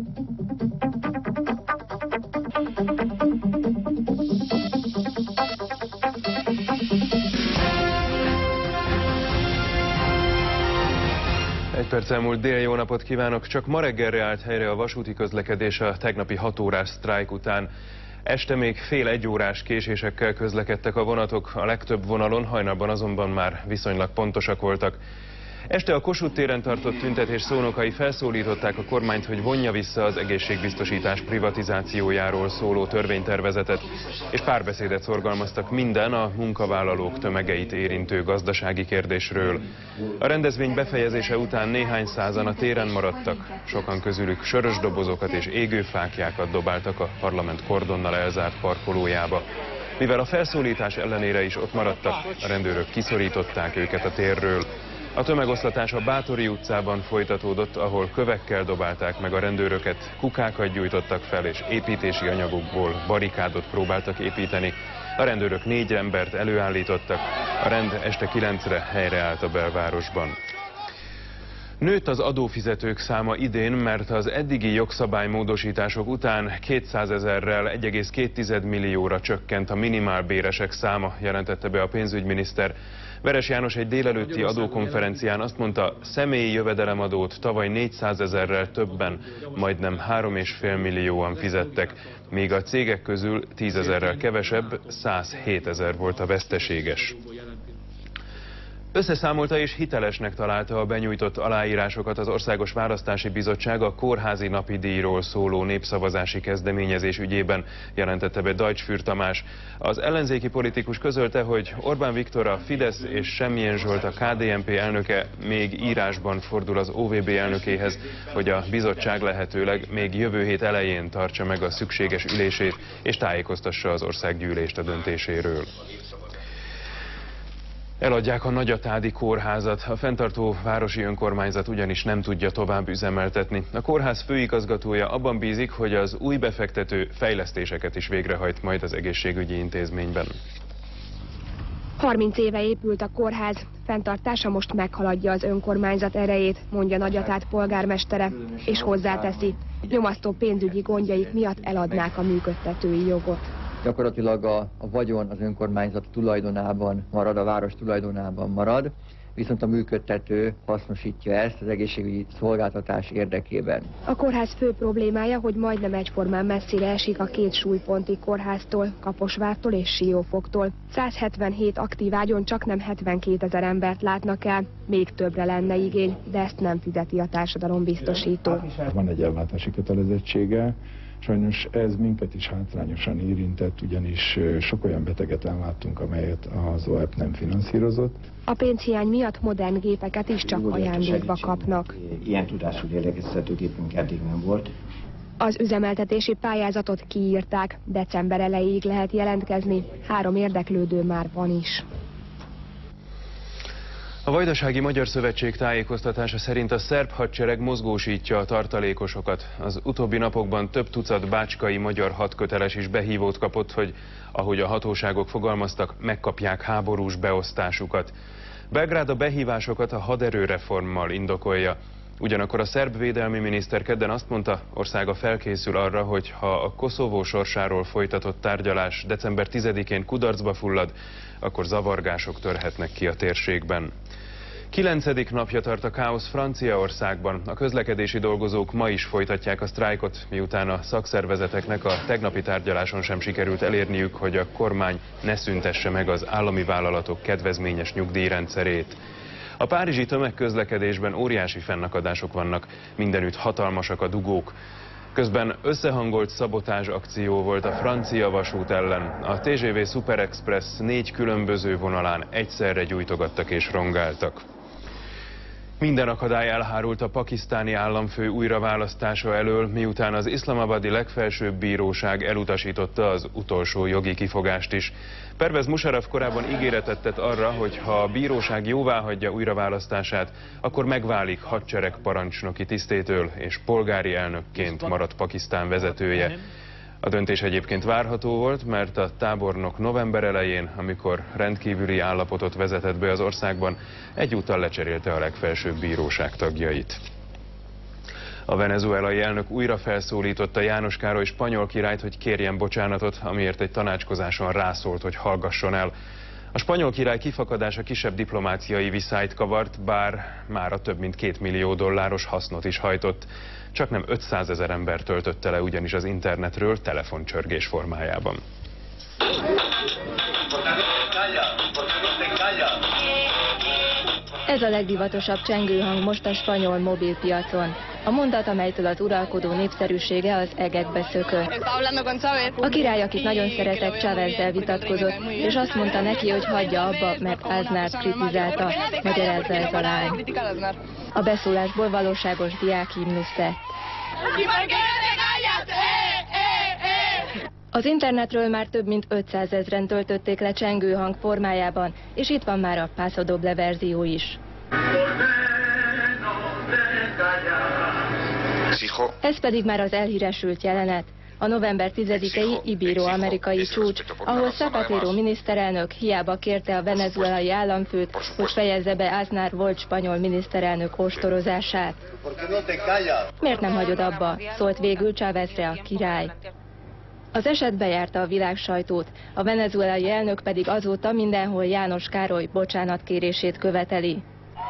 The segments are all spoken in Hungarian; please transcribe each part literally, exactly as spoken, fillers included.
Egy perc elmúlt dél, jó napot kívánok! Csak ma reggelre állt helyre a vasúti közlekedés a tegnapi hat órás sztrájk után. Este még fél egy órás késésekkel közlekedtek a vonatok, a legtöbb vonalon, hajnalban azonban már viszonylag pontosak voltak. Este a Kossuth téren tartott tüntetés szónokai felszólították a kormányt, hogy vonja vissza az egészségbiztosítás privatizációjáról szóló törvénytervezetet, és párbeszédet szorgalmaztak minden a munkavállalók tömegeit érintő gazdasági kérdésről. A rendezvény befejezése után néhány százan a téren maradtak, sokan közülük sörös dobozokat és égőfáklyákat dobáltak a parlament kordonnal elzárt parkolójába. Mivel a felszólítás ellenére is ott maradtak, a rendőrök kiszorították őket a térről. A tömegoszlatás a Báthori utcában folytatódott, ahol kövekkel dobálták meg a rendőröket, kukákat gyújtottak fel és építési anyagokból barikádot próbáltak építeni. A rendőrök négy embert előállítottak, a rend este kilencre helyreállt a belvárosban. Nőtt az adófizetők száma idén, mert az eddigi jogszabálymódosítások után kétszázezerrel egy egész két millióra csökkent a minimálbéresek száma, jelentette be a pénzügyminiszter. Veres János egy délelőtti adókonferencián azt mondta, személyi jövedelemadót tavaly négyszázezerrel többen, majdnem három és fél millióan fizettek, míg a cégek közül tízezerrel kevesebb, százhétezer volt a veszteséges. Összeszámolta és hitelesnek találta a benyújtott aláírásokat az Országos Választási Bizottság a kórházi napidíjról szóló népszavazási kezdeményezés ügyében, jelentette be Deutsch Tamás. Az ellenzéki politikus közölte, hogy Orbán Viktor, a Fidesz és Semmilyen Zsolt, a ká dé en pé elnöke még írásban fordul az o vé bé elnökéhez, hogy a bizottság lehetőleg még jövő hét elején tartsa meg a szükséges ülését és tájékoztassa az országgyűlést a döntéséről. Eladják a Nagyatádi kórházat, a fenntartó városi önkormányzat ugyanis nem tudja tovább üzemeltetni. A kórház főigazgatója abban bízik, hogy az új befektető fejlesztéseket is végrehajt majd az egészségügyi intézményben. harminc éve épült a kórház, fenntartása most meghaladja az önkormányzat erejét, mondja Nagyatád polgármestere, és hozzáteszi, nyomasztó pénzügyi gondjaik miatt eladnák a működtetői jogot. Gyakorlatilag a, a vagyon az önkormányzat tulajdonában marad, a város tulajdonában marad, viszont a működtető hasznosítja ezt az egészségügyi szolgáltatás érdekében. A kórház fő problémája, hogy majdnem egyformán messzire esik a két súlyponti kórháztól, Kaposvártól és Siófoktól. száz hetvenhét aktív ágyon csaknem hetvenkétezer embert látnak el, még többre lenne igény, de ezt nem fizeti a társadalombiztosító. Van egy ellátási kötelezettsége. Sajnos ez minket is hátrányosan érintett, ugyanis sok olyan beteget elláttunk, amelyet az o e pé nem finanszírozott. A pénzhiány miatt modern gépeket is csak ajándékba kapnak. Ilyen tudású lélegeztető gépünk eddig nem volt. Az üzemeltetési pályázatot kiírták, december elejéig lehet jelentkezni, három érdeklődő már van is. A Vajdasági Magyar Szövetség tájékoztatása szerint a szerb hadsereg mozgósítja a tartalékosokat. Az utóbbi napokban több tucat bácskai magyar hadköteles is behívót kapott, hogy, ahogy a hatóságok fogalmaztak, megkapják háborús beosztásukat. Belgrád a behívásokat a haderőreformmal indokolja. Ugyanakkor a szerb védelmi miniszter kedden azt mondta, országa felkészül arra, hogy ha a Koszovó sorsáról folytatott tárgyalás december tizedikén kudarcba fullad, akkor zavargások törhetnek ki a térségben. Kilencedik napja tart a káosz Franciaországban. A közlekedési dolgozók ma is folytatják a sztrájkot, miután a szakszervezeteknek a tegnapi tárgyaláson sem sikerült elérniük, hogy a kormány ne szüntesse meg az állami vállalatok kedvezményes nyugdíjrendszerét. A párizsi tömegközlekedésben óriási fennakadások vannak, mindenütt hatalmasak a dugók. Közben összehangolt szabotázs akció volt a francia vasút ellen. A té gé vé Super Express négy különböző vonalán egyszerre gyújtogattak és rongáltak. Minden akadály elhárult a pakisztáni államfő újraválasztása elől, miután az iszlamabadi legfelsőbb bíróság elutasította az utolsó jogi kifogást is. Pervez Musharraf korábban ígéretet tett arra, hogy ha a bíróság jóváhagyja újraválasztását, akkor megválik hadseregparancsnoki tisztétől, és polgári elnökként marad Pakisztán vezetője. A döntés egyébként várható volt, mert a tábornok november elején, amikor rendkívüli állapotot vezetett be az országban, egyúttal lecserélte a legfelsőbb bíróság tagjait. A venezuelai elnök újra felszólította János Károly spanyol királyt, hogy kérjen bocsánatot, amiért egy tanácskozáson rászólt, hogy hallgasson el. A spanyol király kifakadása kisebb diplomáciai viszályt kavart, bár mára több mint két millió dolláros hasznot is hajtott. Csak nem ötszázezer ember töltötte le ugyanis az internetről telefoncsörgés formájában. Ez a legdivatosabb csengőhang most a spanyol mobilpiacon. A mondat, amelytől az uralkodó népszerűsége az egekbe szökött. A király, akit nagyon szeretett, Chávezzel vitatkozott, és azt mondta neki, hogy hagyja abba, mert Aznárt kritizálta, magyarázza ez a lány. A beszólásból valóságos diákhimnusz lett. Az internetről már több mint ötszázezren töltötték le csengőhang formájában, és itt van már a Paso Doble verzió is. Ez pedig már az elhíresült jelenet. A november tizedikei ibero-amerikai csúcs, ahol Zapatero miniszterelnök hiába kérte a venezuelai államfőt, hogy fejezze be Aznar volt spanyol miniszterelnök ostorozását. Miért nem hagyod abba? Szólt végül Chávezre a király. Az eset bejárta a világ sajtót, a venezuelai elnök pedig azóta mindenhol János Károly bocsánatkérését követeli.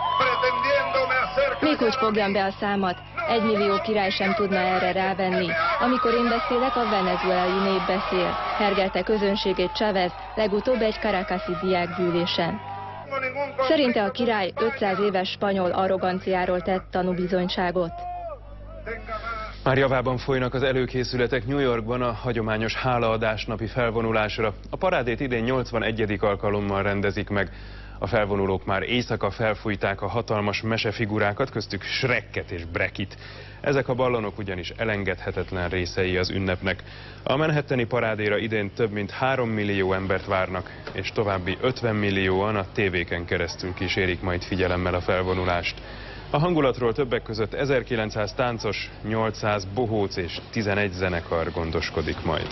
Még hogy fogjam be a számat, egy millió király sem tudna erre rávenni. Amikor én beszélek, a venezuelai nép beszél, hergelte közönségét Chávez legutóbb egy caracasi diákgyűlésen. Szerinte a király ötszáz éves spanyol arroganciáról tett tanúbizonyságot. Már javában folynak az előkészületek New Yorkban a hagyományos hálaadás napi felvonulásra. A parádét idén nyolcvanegyedik alkalommal rendezik meg. A felvonulók már éjszaka felfújták a hatalmas mesefigurákat, köztük Shrekket és Brekit. Ezek a ballonok ugyanis elengedhetetlen részei az ünnepnek. A manhattani parádéra idén több mint három millió embert várnak, és további ötven millióan a tévéken keresztül kísérik majd figyelemmel a felvonulást. A hangulatról többek között ezerkilencszáz táncos, nyolcszáz bohóc és tizenegy zenekar gondoskodik majd.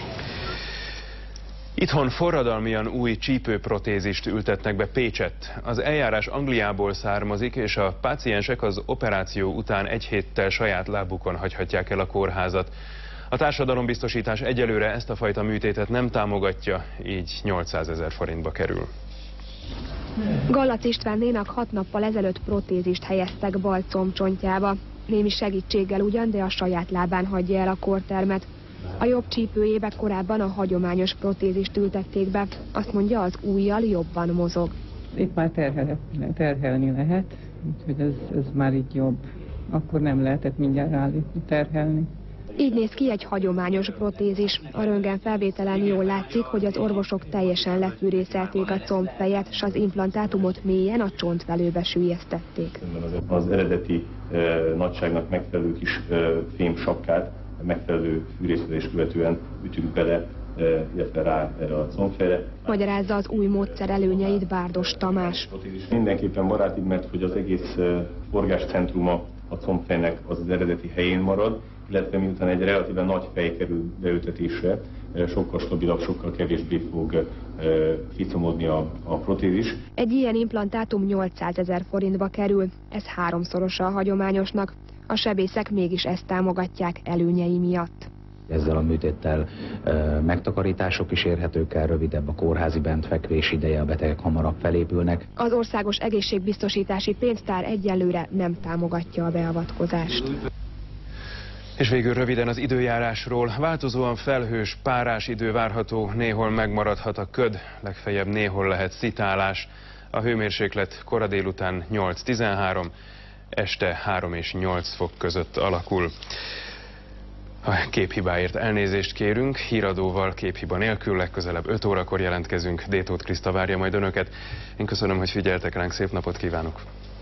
Itthon forradalmian új csípőprotézist ültetnek be Pécsett. Az eljárás Angliából származik, és a páciensek az operáció után egy héttel saját lábukon hagyhatják el a kórházat. A társadalombiztosítás egyelőre ezt a fajta műtétet nem támogatja, így nyolcszázezer forintba kerül. Gallac Istvánnénak hat nappal ezelőtt protézist helyeztek bal combcsontjába. Némi segítséggel ugyan, de a saját lábán hagyja el a kórtermet. A jobb csípőjébe korábban a hagyományos protézist ültették be. Azt mondja, az ujjal jobban mozog. Itt már terhel, terhelni lehet, úgyhogy ez, ez már így jobb. Akkor nem lehetett mindjárt állítni, terhelni. Így néz ki egy hagyományos protézis. A röntgen felvételen jól látszik, hogy az orvosok teljesen lefűrészelték a combfejet, s az implantátumot mélyen a csontvelőbe süllyesztették. Az eredeti e, nagyságnak megfelelő kis e, fém sapkát megfelelő fűrészedés követően ütünk bele, e, illetve rá erre a combfejre. Magyarázza az új módszer előnyeit Bárdos Tamás. Mindenképpen barátibb, mert hogy az egész e, forgáscentruma a combfejnek az, az eredeti helyén marad, illetve miután egy relatíven nagy fej kerül beültetésre, sokkal stabilabb, sokkal kevésbé fog e, ficomodni a, a protézis. Egy ilyen implantátum nyolcszázezer forintba kerül, ez háromszorosa a hagyományosnak. A sebészek mégis ezt támogatják előnyei miatt. Ezzel a műtéttel e, megtakarítások is érhetők el, rövidebb a kórházi bentfekvés ideje, a betegek hamarabb felépülnek. Az Országos Egészségbiztosítási Pénztár egyelőre nem támogatja a beavatkozást. És végül röviden az időjárásról. Változóan felhős, párás idő várható, néhol megmaradhat a köd, legfeljebb néhol lehet szitálás. A hőmérséklet kora délután nyolc-tizenhárom, este három és nyolc fok között alakul. A képhibáért elnézést kérünk, híradóval képhiba nélkül legközelebb öt órakor jelentkezünk. Détóth Kriszta várja majd önöket. Én köszönöm, hogy figyeltek ránk, szép napot kívánok!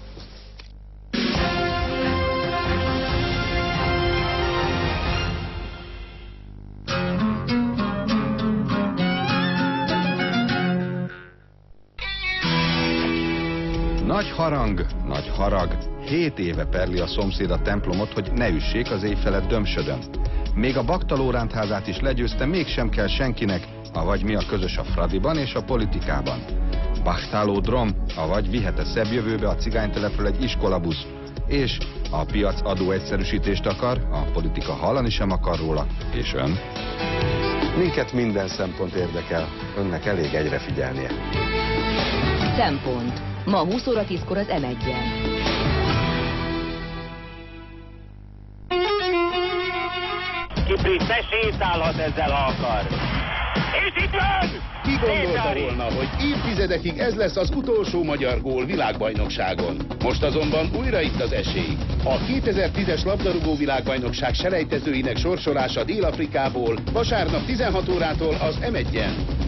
Nagy harang, nagy harag. Hét éve perli a szomszéd a templomot, hogy ne üssék az éj felett dömsödön. Még a baktalórántházát is legyőzte, mégsem kell senkinek, avagy mi a közös a Fradiban és a politikában. Bachtálódrom, avagy vihet-e szebb jövőbe a cigánytelepről egy iskolabusz. És a piac adóegyszerűsítést akar, a politika hallani sem akar róla, és ön? Minket minden szempont érdekel, önnek elég egyre figyelnie. Szempont. Ma húsz óra tízkor az em egyen. Kipri, te sétálhat ezzel, ha akar. És itt van! Ki gondolta volna, hogy évtizedekig ez lesz az utolsó magyar gól világbajnokságon. Most azonban újra itt az esély. A kétezer-tízes labdarúgó világbajnokság selejtezőinek sorsolása Dél-Afrikából vasárnap tizenhat órától az em egyen.